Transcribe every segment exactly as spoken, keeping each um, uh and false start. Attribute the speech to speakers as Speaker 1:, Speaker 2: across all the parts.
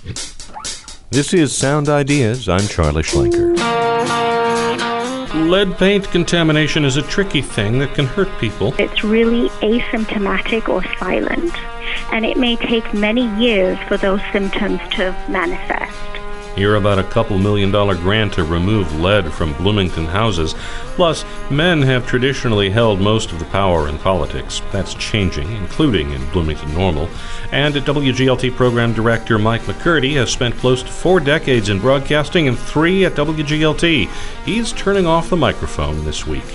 Speaker 1: This is Sound Ideas. I'm Charlie Schlenker. Lead paint contamination is a tricky thing that can hurt people.
Speaker 2: It's really asymptomatic or silent, and it may take many years for those symptoms to manifest.
Speaker 1: Hear about a couple million dollar grant to remove lead from Bloomington houses. Plus, men have traditionally held most of the power in politics. That's changing, including in Bloomington Normal. And W G L T program director Mike McCurdy has spent close to four decades in broadcasting and three at W G L T. He's turning off the microphone this week.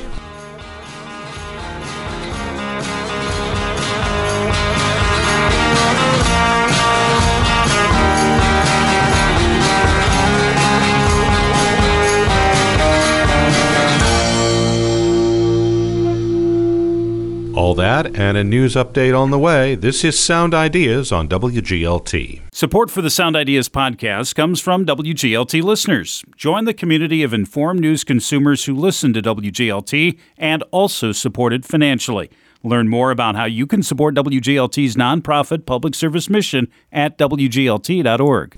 Speaker 1: All that and a news update on the way. This is Sound Ideas on W G L T.
Speaker 3: Support for the Sound Ideas podcast comes from W G L T listeners. Join the community of informed news consumers who listen to W G L T and also support it financially. Learn more about how you can support W G L T's nonprofit public service mission at W G L T dot org.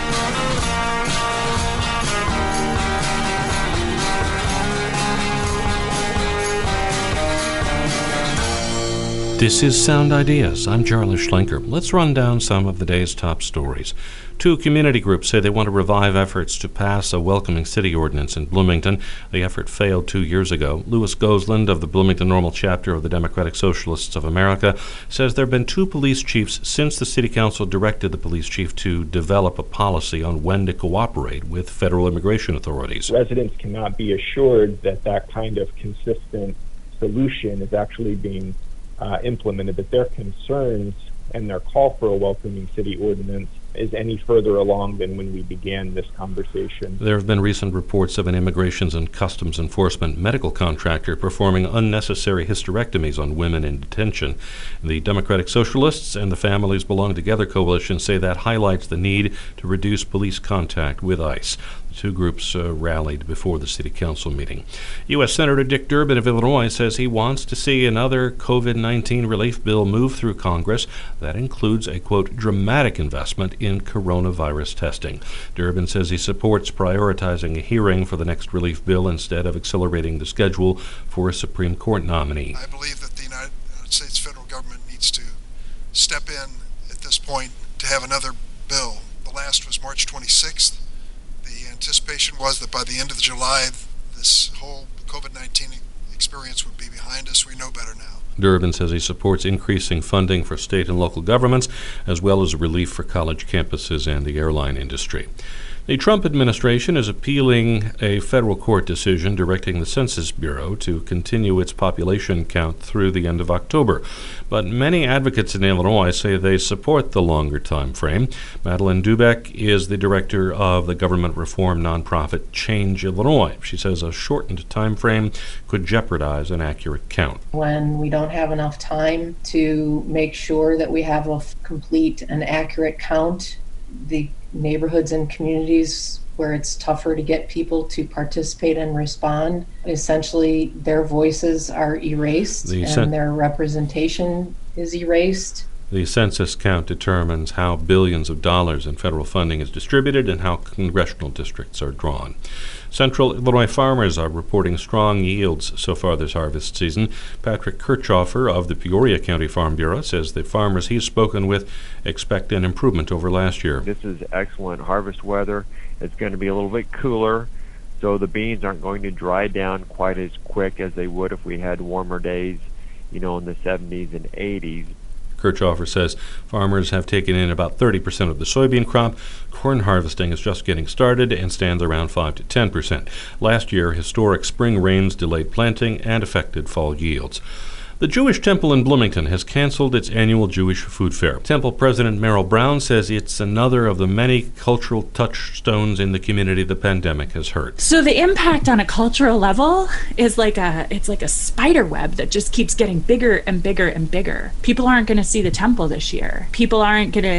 Speaker 1: This is Sound Ideas. I'm Charlie Schlenker. Let's run down some of the day's top stories. Two community groups say they want to revive efforts to pass a welcoming city ordinance in Bloomington. The effort failed two years ago. Louis Gosland of the Bloomington Normal chapter of the Democratic Socialists of America says there have been two police chiefs since the city council directed the police chief to develop a policy on when to cooperate with federal immigration authorities.
Speaker 4: Residents cannot be assured that that kind of consistent solution is actually being Uh, implemented, that their concerns and their call for a welcoming city ordinance is any further along than when we began this conversation.
Speaker 1: There have been recent reports of an Immigrations and Customs Enforcement medical contractor performing unnecessary hysterectomies on women in detention. The Democratic Socialists and the Families Belong Together coalition say that highlights the need to reduce police contact with ICE. The two groups uh, rallied before the city council meeting. U S Senator Dick Durbin of Illinois says he wants to see another covid nineteen relief bill move through Congress that includes a, quote, dramatic investment in coronavirus testing. Durbin says he supports prioritizing a hearing for the next relief bill instead of accelerating the schedule for a Supreme Court nominee.
Speaker 5: I believe that the United States federal government needs to step in at this point to have another bill. The last was March twenty-sixth. The anticipation was that by the end of July, this whole covid nineteen experience would be behind us. We know better now.
Speaker 1: Durbin says he supports increasing funding for state and local governments, as well as relief for college campuses and the airline industry. The Trump administration is appealing a federal court decision directing the Census Bureau to continue its population count through the end of October. But many advocates in Illinois say they support the longer time frame. Madeline Dubeck is the director of the government reform nonprofit Change Illinois. She says a shortened time frame could jeopardize an accurate count.
Speaker 6: When we don't have enough time to make sure that we have a complete and accurate count, the neighborhoods and communities where it's tougher to get people to participate and respond, essentially their voices are erased the and cen- their representation is erased.
Speaker 1: The census count determines how billions of dollars in federal funding is distributed and how congressional districts are drawn. Central Illinois farmers are reporting strong yields so far this harvest season. Patrick Kirchhofer of the Peoria County Farm Bureau says the farmers he's spoken with expect an improvement over last year.
Speaker 7: This is excellent harvest weather. It's going to be a little bit cooler, so the beans aren't going to dry down quite as quick as they would if we had warmer days, you know, in the seventies and eighties.
Speaker 1: Kirchhofer says farmers have taken in about thirty percent of the soybean crop. Corn harvesting is just getting started and stands around five to ten percent. Last year, historic spring rains delayed planting and affected fall yields. The Jewish Temple in Bloomington has canceled its annual Jewish food fair. Temple President Merrill Brown says it's another of the many cultural touchstones in the community the pandemic has hurt.
Speaker 8: So the impact on a cultural level is like a it's like a spider web that just keeps getting bigger and bigger and bigger. People aren't going to see the temple this year. People aren't going to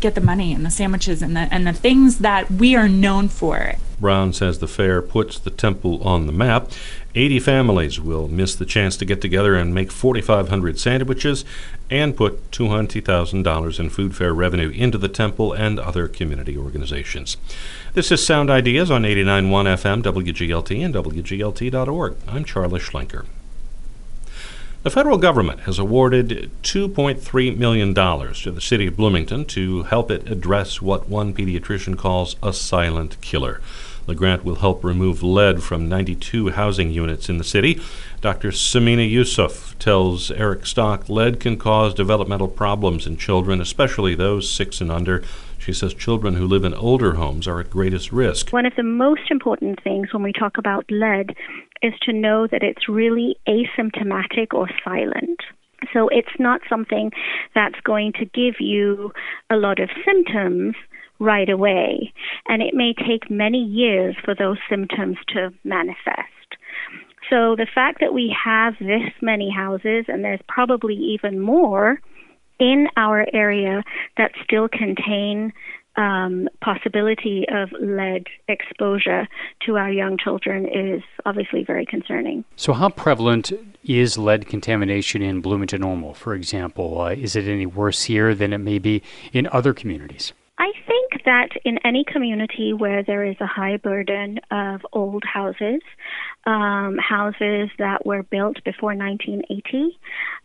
Speaker 8: get the money and the sandwiches and the and the things that we are known for.
Speaker 1: Brown says the fair puts the temple on the map. eighty families will miss the chance to get together and make forty-five hundred sandwiches and put two hundred thousand dollars in food fair revenue into the temple and other community organizations. This is Sound Ideas on eighty-nine point one F M, W G L T, and W G L T dot org. I'm Charlie Schlenker. The federal government has awarded two point three million dollars to the city of Bloomington to help it address what one pediatrician calls a silent killer. The grant will help remove lead from ninety-two housing units in the city. Doctor Samina Yusuf tells Eric Stock lead can cause developmental problems in children, especially those six and under. She says children who live in older homes are at greatest risk.
Speaker 2: One of the most important things when we talk about lead is to know that it's really asymptomatic or silent. So it's not something that's going to give you a lot of symptoms right away, and it may take many years for those symptoms to manifest. So the fact that we have this many houses, and there's probably even more in our area that still contain um, possibility of lead exposure to our young children, is obviously very concerning.
Speaker 9: So how prevalent is lead contamination in Bloomington Normal, for example? Uh, is it any worse here than it may be in other communities?
Speaker 2: I think that in any community where there is a high burden of old houses, um, houses that were built before nineteen eighty,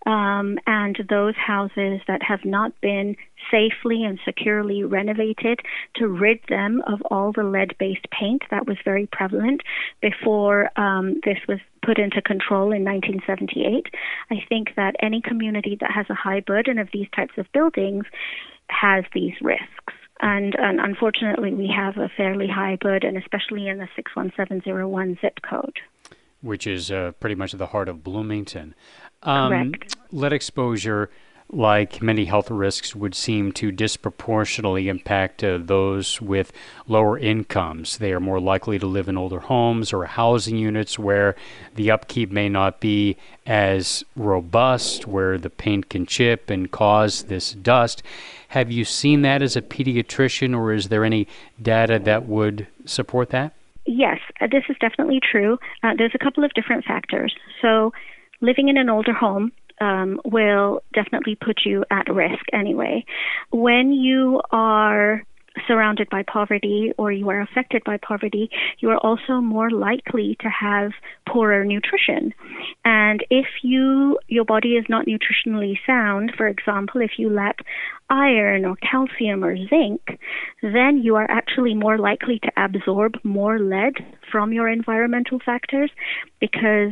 Speaker 2: um, and those houses that have not been safely and securely renovated to rid them of all the lead-based paint that was very prevalent before um, this was put into control in nineteen seventy-eight. I think that any community that has a high burden of these types of buildings has these risks. And, and unfortunately, we have a fairly high burden, especially in the six one seven zero one zip code.
Speaker 9: Which is uh, pretty much at the heart of Bloomington. Um,
Speaker 2: Correct.
Speaker 9: Lead exposure, like many health risks, would seem to disproportionately impact uh, those with lower incomes. They are more likely to live in older homes or housing units where the upkeep may not be as robust, where the paint can chip and cause this dust. Have you seen that as a pediatrician, or is there any data that would support that?
Speaker 2: Yes, uh, this is definitely true. Uh, there's a couple of different factors. So living in an older home um, will definitely put you at risk anyway. When you are surrounded by poverty or you are affected by poverty, you are also more likely to have poorer nutrition. And if you your body is not nutritionally sound, for example, if you lack iron or calcium or zinc, then you are actually more likely to absorb more lead from your environmental factors because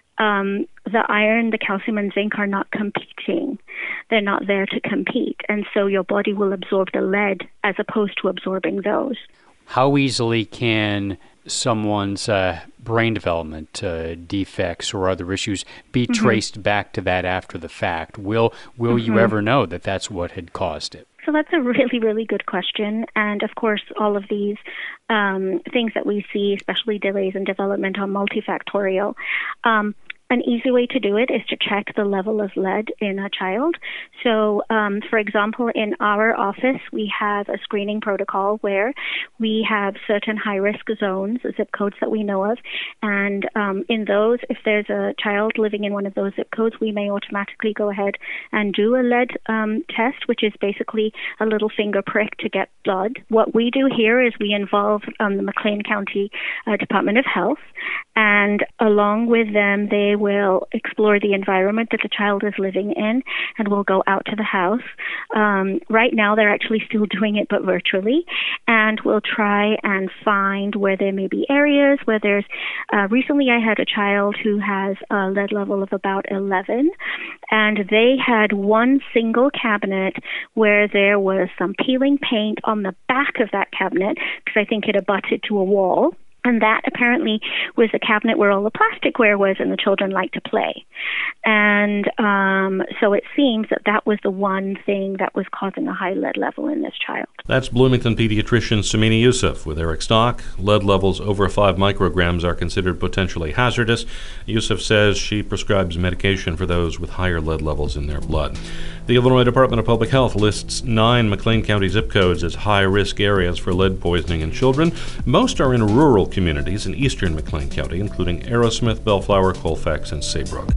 Speaker 2: Um, the iron, the calcium, and zinc are not competing. They're not there to compete. And so your body will absorb the lead as opposed to absorbing those.
Speaker 9: How easily can someone's uh, brain development uh, defects or other issues be mm-hmm. traced back to that after the fact? Will will mm-hmm. you ever know that that's what had caused it?
Speaker 2: So that's a really, really good question. And of course, all of these um, things that we see, especially delays in development, are multifactorial. Um, An easy way to do it is to check the level of lead in a child. So, um, for example, in our office, we have a screening protocol where we have certain high-risk zones, zip codes that we know of. And um, in those, if there's a child living in one of those zip codes, we may automatically go ahead and do a lead um, test, which is basically a little finger prick to get blood. What we do here is we involve um, the McLean County uh, Department of Health, and along with them, they will explore the environment that the child is living in, and will go out to the house. Um, right now, they're actually still doing it, but virtually, and we'll try and find where there may be areas where there's, uh, recently I had a child who has a lead level of about eleven, and they had one single cabinet where there was some peeling paint on the back of that cabinet, because I think it abutted to a wall. And that apparently was the cabinet where all the plasticware was and the children liked to play. And um, so it seems that that was the one thing that was causing a high lead level in this child.
Speaker 1: That's Bloomington pediatrician Samini Youssef with Eric Stock. Lead levels over five micrograms are considered potentially hazardous. Youssef says she prescribes medication for those with higher lead levels in their blood. The Illinois Department of Public Health lists nine McLean County zip codes as high-risk areas for lead poisoning in children. Most are in rural communities in eastern McLean County, including Arrowsmith, Bellflower, Colfax, and Saybrook.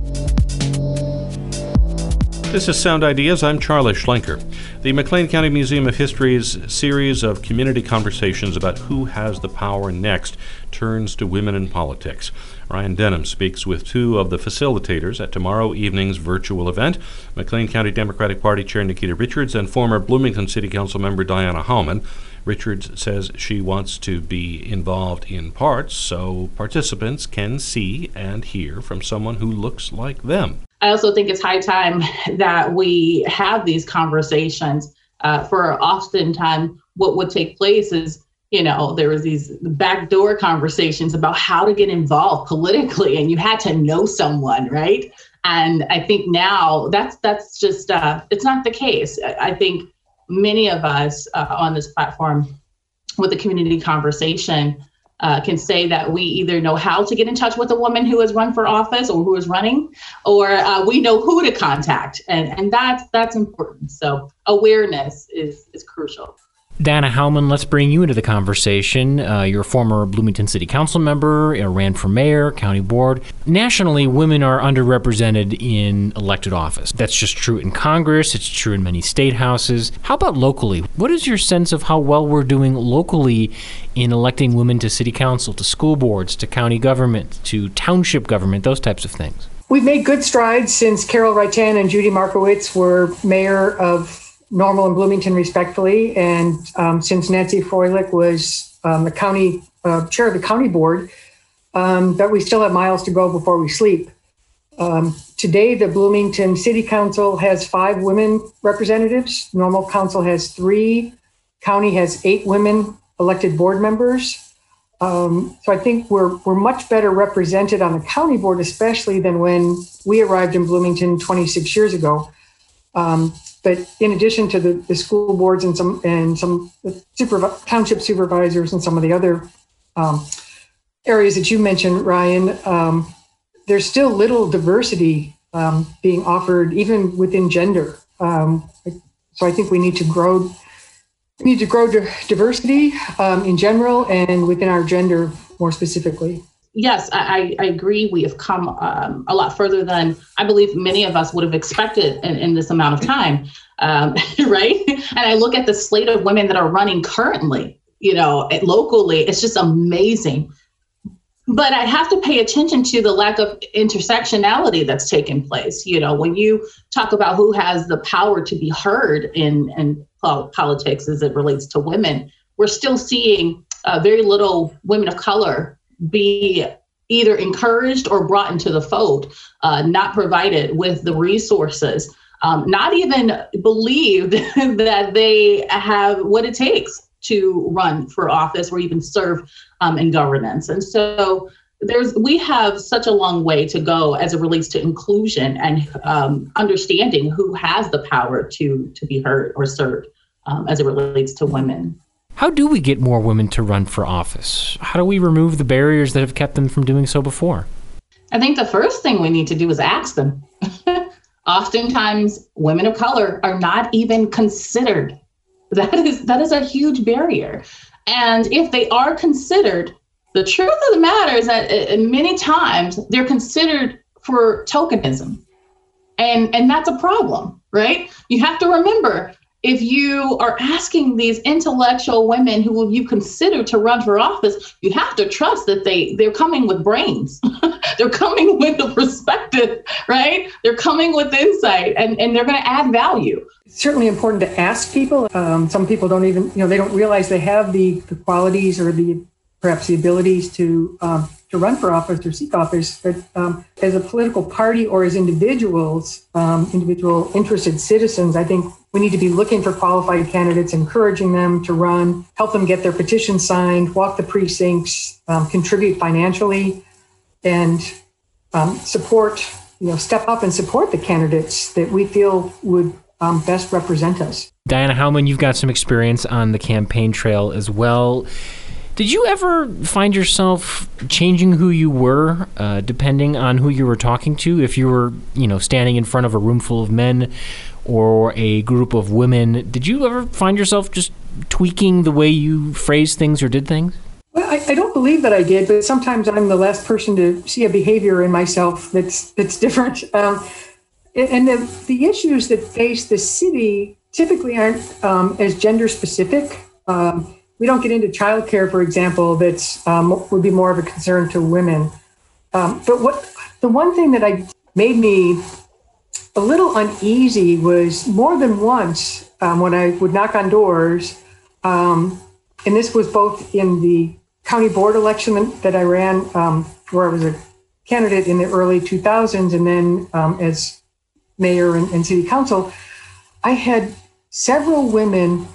Speaker 1: This is Sound Ideas. I'm Charlie Schlenker. The McLean County Museum of History's series of community conversations about who has the power next turns to women in politics. Ryan Denham speaks with two of the facilitators at tomorrow evening's virtual event, McLean County Democratic Party Chair Nikita Richards and former Bloomington City Council member Diana Howman. Richards says she wants to be involved in parts so participants can see and hear from someone who looks like them.
Speaker 10: I also think it's high time that we have these conversations. Uh, for oftentimes what would take place is, you know, there was these backdoor conversations about how to get involved politically, and you had to know someone, right? And I think now that's that's just, uh, it's not the case. I think many of us uh, on this platform with the community conversation uh, can say that we either know how to get in touch with a woman who has run for office or who is running, or uh, we know who to contact. And, and that's, that's important. So awareness is, is crucial.
Speaker 11: Diana Howman, let's bring you into the conversation. Uh, you're a former Bloomington City Council member, uh, ran for mayor, county board. Nationally, women are underrepresented in elected office. That's just true in Congress. It's true in many state houses. How about locally? What is your sense of how well we're doing locally in electing women to city council, to school boards, to county government, to township government, those types of things?
Speaker 12: We've made good strides since Carol Reitan and Judy Markowitz were mayor of Normal and Bloomington, respectfully, and um, since Nancy Froelich was um, the county uh, chair of the county board, um, but we still have miles to go before we sleep. Um, today, the Bloomington City Council has five women representatives. Normal Council has three. County has eight women elected board members. Um, so I think we're we're much better represented on the county board, especially than when we arrived in Bloomington twenty-six years ago. Um, But in addition to the, the school boards and some and some supervi- township supervisors and some of the other um, areas that you mentioned, Ryan, um, there's still little diversity um, being offered, even within gender. Um, so I think we need to grow we need to grow di- diversity um, in general and within our gender more specifically.
Speaker 10: Yes, I, I agree. We have come um, a lot further than I believe many of us would have expected in, in this amount of time, um, right? And I look at the slate of women that are running currently, you know, locally, it's just amazing. But I have to pay attention to the lack of intersectionality that's taken place. You know, when you talk about who has the power to be heard in, in politics as it relates to women, we're still seeing uh, very little women of color be either encouraged or brought into the fold, uh, not provided with the resources, um, not even believed that they have what it takes to run for office or even serve um, in governance. And so there's we have such a long way to go as it relates to inclusion and um, understanding who has the power to, to be heard or served um, as it relates to women.
Speaker 11: How do we get more women to run for office? How do we remove the barriers that have kept them from doing so before?
Speaker 10: I think the first thing we need to do is ask them. Oftentimes, women of color are not even considered. That is that is a huge barrier. And if they are considered, the truth of the matter is that uh, many times they're considered for tokenism. And, and that's a problem, right? You have to remember, if you are asking these intellectual women who will you consider to run for office, you have to trust that they, they're coming with brains. They're coming with a perspective, right? They're coming with insight, and, and they're going to add value.
Speaker 12: It's certainly important to ask people. Um, some people don't even, you know, they don't realize they have the, the qualities or the perhaps the abilities to um, to run for office or seek office, but um, as a political party or as individuals, um, individual interested citizens, I think we need to be looking for qualified candidates, encouraging them to run, help them get their petitions signed, walk the precincts, um, contribute financially, and um, support, you know, step up and support the candidates that we feel would um, best represent us.
Speaker 11: Diana Howman, you've got some experience on the campaign trail as well. Did you ever find yourself changing who you were, uh, depending on who you were talking to? If you were, you know, standing in front of a room full of men or a group of women, did you ever find yourself just tweaking the way you phrased things or did things?
Speaker 12: Well, I, I don't believe that I did, but sometimes I'm the last person to see a behavior in myself that's that's different. Um, and the, the issues that face the city typically aren't um, as gender specific. Um, We don't get into childcare, for example, that's um, would be more of a concern to women. Um, but what the one thing that I made me a little uneasy was more than once um, when I would knock on doors, um, and this was both in the county board election that I ran, um, where I was a candidate in the early two thousands, and then um, as mayor and, and city council, I had several women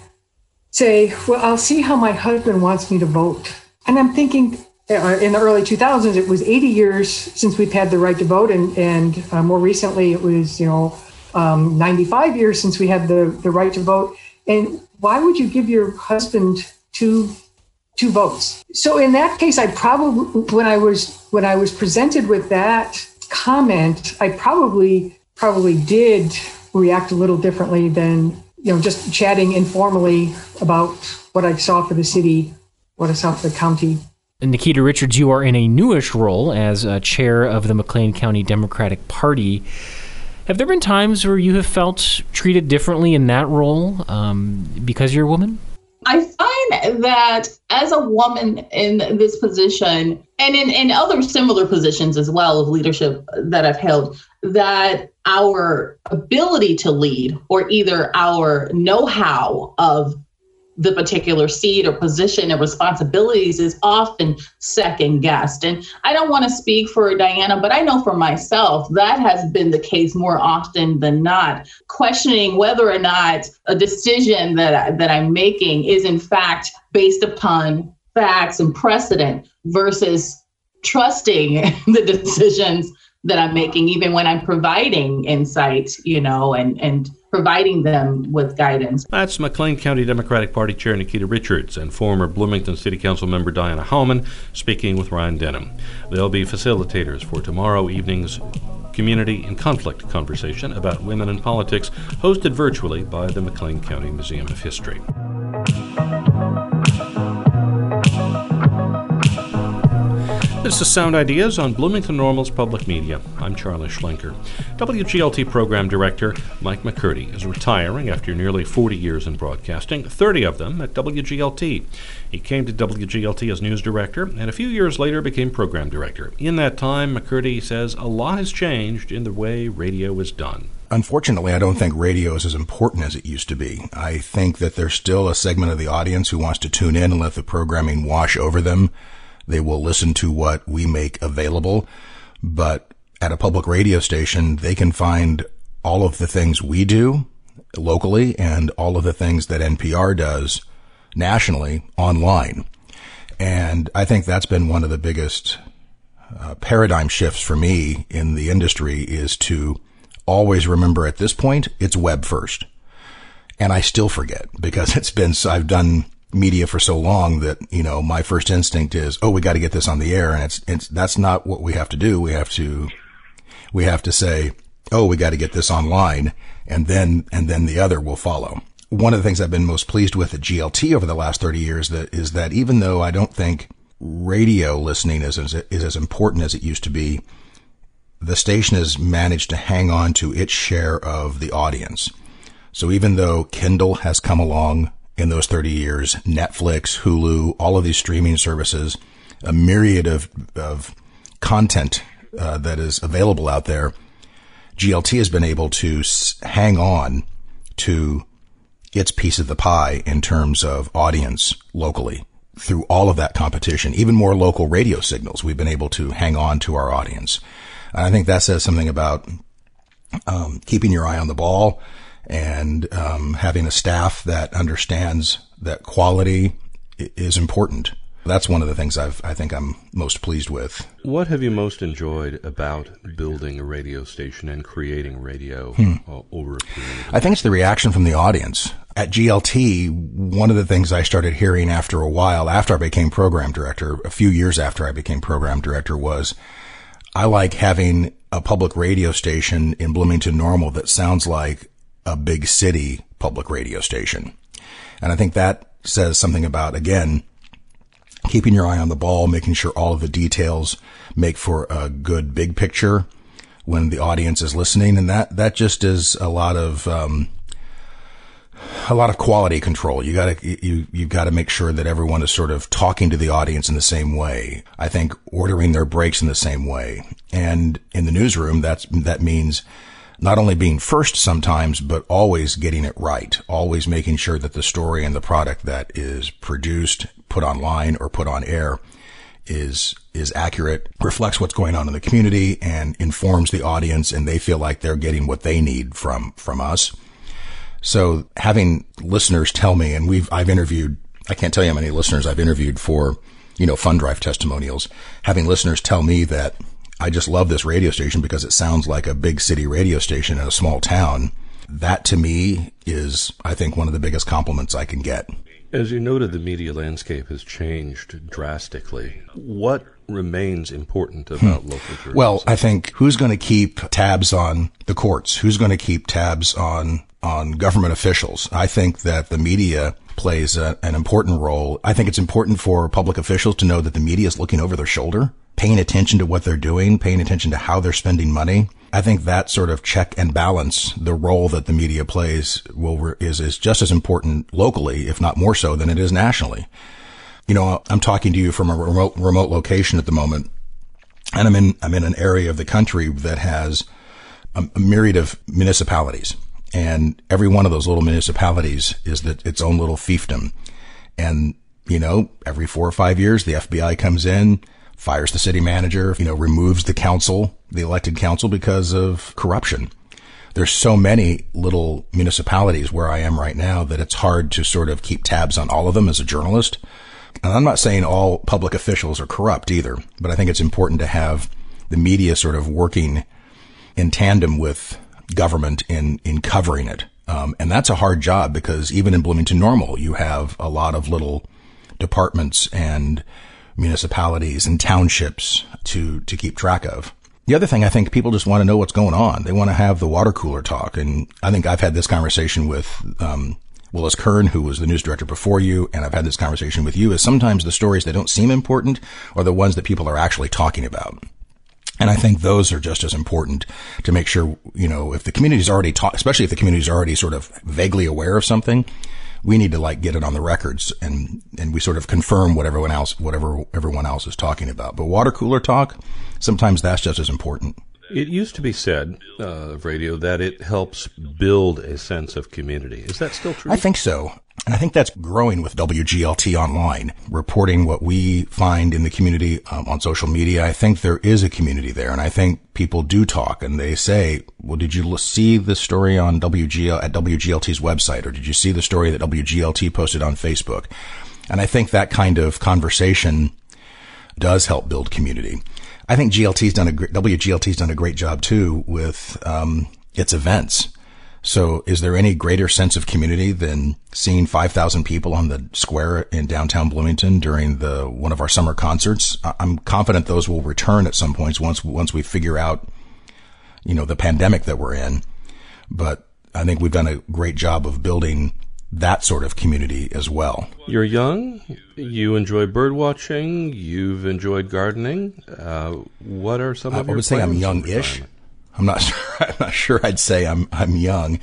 Speaker 12: say, well, I'll see how my husband wants me to vote. And I'm thinking, uh, in the early two thousands, it was eighty years since we've had the right to vote. And, and uh, more recently, it was, you know, um, ninety-five years since we had the, the right to vote. And why would you give your husband two, two votes? So in that case, I probably, when I was, when I was presented with that comment, I probably, probably did react a little differently than, you know, just chatting informally about what I saw for the city, what I saw for the county.
Speaker 11: And Nikita Richards, you are in a newish role as uh, chair of the McLean County Democratic Party. Have there been times where you have felt treated differently in that role um, because you're a woman?
Speaker 10: I find that as a woman in this position, and in, in other similar positions as well of leadership that I've held, that our ability to lead, or either our know-how of the particular seat or position and responsibilities, is often second guessed. And I don't want to speak for Diana, but I know for myself that has been the case more often than not, questioning whether or not a decision that, I, that I'm making is in fact based upon facts and precedent versus trusting the decisions that I'm making, even when I'm providing insight, you know, and, and providing them with guidance.
Speaker 1: That's McLean County Democratic Party Chair Nikita Richards and former Bloomington City Council member Diana Howman speaking with Ryan Denham. They'll be facilitators for tomorrow evening's Community and Conflict conversation about women in politics, hosted virtually by the McLean County Museum of History. This is Sound Ideas on Bloomington Normal's Public Media. I'm Charlie Schlenker. W G L T Program Director Mike McCurdy is retiring after nearly forty years in broadcasting, thirty of them at W G L T. He came to W G L T as news director and a few years later became program director. In that time, McCurdy says a lot has changed in the way radio is done.
Speaker 13: Unfortunately, I don't think radio is as important as it used to be. I think that there's still a segment of the audience who wants to tune in and let the programming wash over them. They will listen to what we make available, but at a public radio station, they can find all of the things we do locally and all of the things that N P R does nationally online. And I think that's been one of the biggest uh, paradigm shifts for me in the industry, is to always remember at this point, it's web first. And I still forget, because it's been, I've done media for so long that, you know, my first instinct is, oh, we got to get this on the air. And it's, it's, that's not what we have to do. We have to, we have to say, oh, we got to get this online, and then, and then the other will follow. One of the things I've been most pleased with at G L T over the last thirty years that is that even though I don't think radio listening is, is, is as important as it used to be, the station has managed to hang on to its share of the audience. So even though Kindle has come along in those thirty years, Netflix, Hulu, all of these streaming services, a myriad of, of content uh, that is available out there, G L T has been able to s- hang on to its piece of the pie in terms of audience locally. through all of that competition, even more local radio signals, we've been able to hang on to our audience. And I think that says something about um, keeping your eye on the ball and um, having a staff that understands that quality is important. That's one of the things I've, I think I'm most pleased with.
Speaker 1: What have you most enjoyed about building a radio station and creating radio
Speaker 13: hmm.
Speaker 1: uh, over a period?
Speaker 13: I think it's the reaction from the audience. At G L T, one of the things I started hearing after a while, after I became program director, a few years after I became program director, was I like having a public radio station in Bloomington Normal that sounds like a big city public radio station. And I think that says something about, again, keeping your eye on the ball, making sure all of the details make for a good big picture when the audience is listening. And that, that just is a lot of, um, a lot of quality control. You gotta, you, you've got to make sure that everyone is sort of talking to the audience in the same way. I think ordering their breaks in the same way. And in the newsroom, that's, that means not only being first sometimes, but always getting it right, always making sure that the story and the product that is produced, put online or put on air is, is accurate, reflects what's going on in the community and informs the audience, and they feel like they're getting what they need from, from us. So having listeners tell me, and we've, I've interviewed, I can't tell you how many listeners I've interviewed for, you know, fund drive testimonials, having listeners tell me that I just love this radio station because it sounds like a big city radio station in a small town. That to me is, I think, one of the biggest compliments I can get.
Speaker 1: As you noted, the media landscape has changed drastically. What remains important about hmm. local journalism?
Speaker 13: Well, I think who's going to keep tabs on the courts? Who's going to keep tabs on, on government officials? I think that the media plays a, an important role. I think it's important for public officials to know that the media is looking over their shoulder, paying attention to what they're doing, paying attention to how they're spending money. I think that sort of check and balance, the role that the media plays, will is, is just as important locally, if not more so, than it is nationally. You know, I'm talking to you from a remote, remote location at the moment, and I'm in, I'm in an area of the country that has a, a myriad of municipalities, and every one of those little municipalities is that its own little fiefdom. And, you know, every four or five years, the F B I comes in, fires the city manager, you know, removes the council, the elected council, because of corruption. There's so many little municipalities where I am right now that it's hard to sort of keep tabs on all of them as a journalist. And I'm not saying all public officials are corrupt either, but I think it's important to have the media sort of working in tandem with government in, in covering it. Um, and that's a hard job because even in Bloomington Normal, you have a lot of little departments and municipalities and townships to, to keep track of. The other thing, I think people just want to know what's going on. They want to have the water cooler talk. And I think I've had this conversation with, um, Willis Kern, who was the news director before you, and I've had this conversation with you, is sometimes the stories that don't seem important are the ones that people are actually talking about. And I think those are just as important to make sure, you know, if the community's already taught, especially if the community's already sort of vaguely aware of something, we need to like get it on the records and, and we sort of confirm what everyone else, whatever everyone else is talking about. But water cooler talk, sometimes that's just as important.
Speaker 1: It used to be said uh, of radio that it helps build a sense of community. Is that still true?
Speaker 13: I think so. And I think that's growing with W G L T Online, reporting what we find in the community um, on social media. I think there is a community there, and I think people do talk, and they say, well, did you see the story on W G L at W G L T's website, or did you see the story that W G L T posted on Facebook? And I think that kind of conversation does help build community. I think G L T's done a W G L T's done a great job too with um its events. So is there any greater sense of community than seeing five thousand people on the square in downtown Bloomington during the one of our summer concerts? I'm confident those will return at some points once once we figure out, you know, the pandemic that we're in. But I think we've done a great job of building that sort of community as well.
Speaker 1: You're young. You enjoy bird watching. You've enjoyed gardening. Uh, what are some of
Speaker 13: I
Speaker 1: your
Speaker 13: would say I'm
Speaker 1: plans
Speaker 13: young-ish. I'm not sure. I'm not sure I'd say I'm I'm young.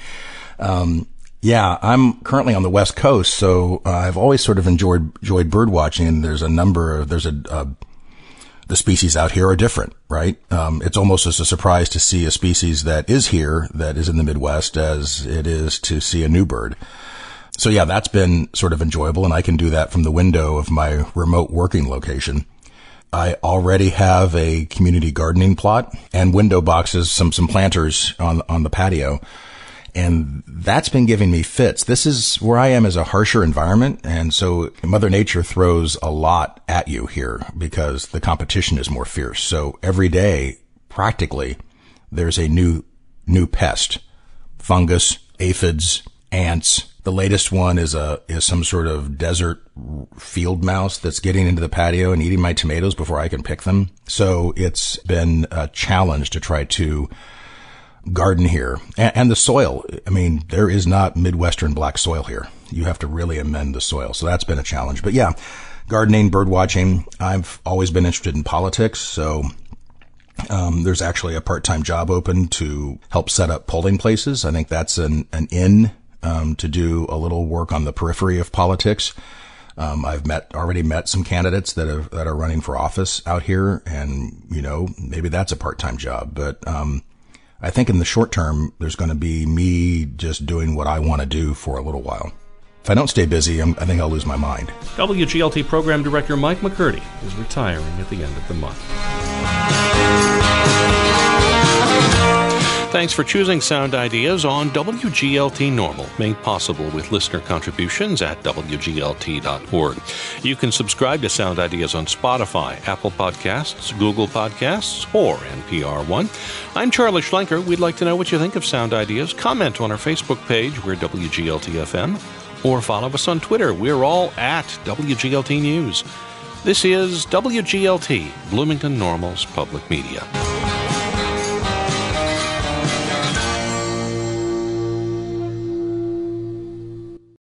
Speaker 13: Um, yeah, I'm currently on the West Coast, so uh, I've always sort of enjoyed enjoyed bird watching. And there's a number of there's a uh, the species out here are different, right? Um, it's almost as a surprise to see a species that is here that is in the Midwest as it is to see a new bird. so yeah, that's been sort of enjoyable, and I can do that from the window of my remote working location. I already have a community gardening plot and window boxes, some some planters on on the patio. And that's been giving me fits. This is where I am, is a harsher environment. And so Mother Nature throws a lot at you here because the competition is more fierce. So every day, practically, there's a new, new pest, fungus, aphids, ants. The latest one is a, is some sort of desert field mouse that's getting into the patio and eating my tomatoes before I can pick them. So it's been a challenge to try to garden here. And, and the soil, I mean, there is not Midwestern black soil here. You have to really amend the soil. So that's been a challenge. But yeah, gardening, bird watching. I've always been interested in politics. So um, there's actually a part-time job open to help set up polling places. I think that's an, an in um, to do a little work on the periphery of politics. Um, I've met, already met some candidates that have, that are running for office out here. And, you know, maybe that's a part-time job. But, um, I think in the short term, there's going to be me just doing what I want to do for a little while. If I don't stay busy, I'm, I think I'll lose my mind.
Speaker 1: W G L T Program Director Mike McCurdy is retiring at the end of the month. Thanks for choosing Sound Ideas on W G L T Normal, made possible with listener contributions at W G L T dot org. You can subscribe to Sound Ideas on Spotify, Apple Podcasts, Google Podcasts, or N P R One. I'm Charlie Schlenker. We'd like to know what you think of Sound Ideas. Comment on our Facebook page, we're W G L T F M, or follow us on Twitter. We're all at W G L T News. This is W G L T, Bloomington Normal's Public Media.